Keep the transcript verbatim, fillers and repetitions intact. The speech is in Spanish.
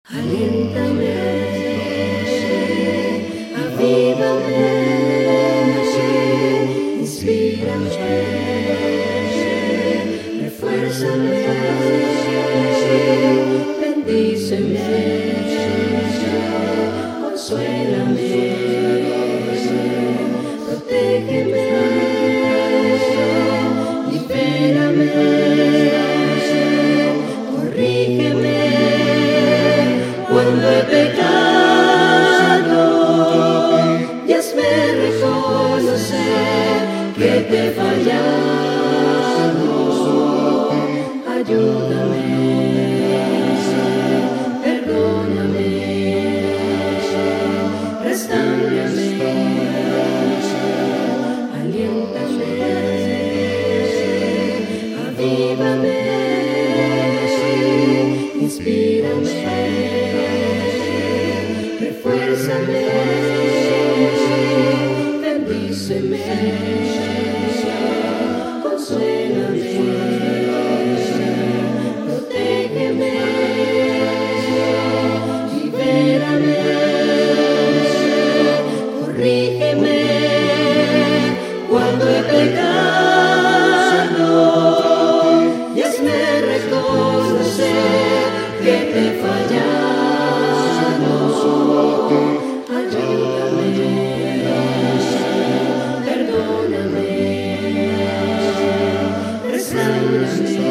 Aliéntame, avívame, inspírame, refuérzame, bendíceme, consuélame, protégeme, libérame, corrígeme. Cuando he pecado, y hazme reconocer que te he fallado. Ayúdame, perdóname, restáurame, aliéntame, avívame, inspírame. Refuérzame, bendíceme, consuélame, protégeme, libérame, corrígeme. Cuando he pecado, y hazme reconocer que te he fallado. Ayúdame, perdóname, restaurame.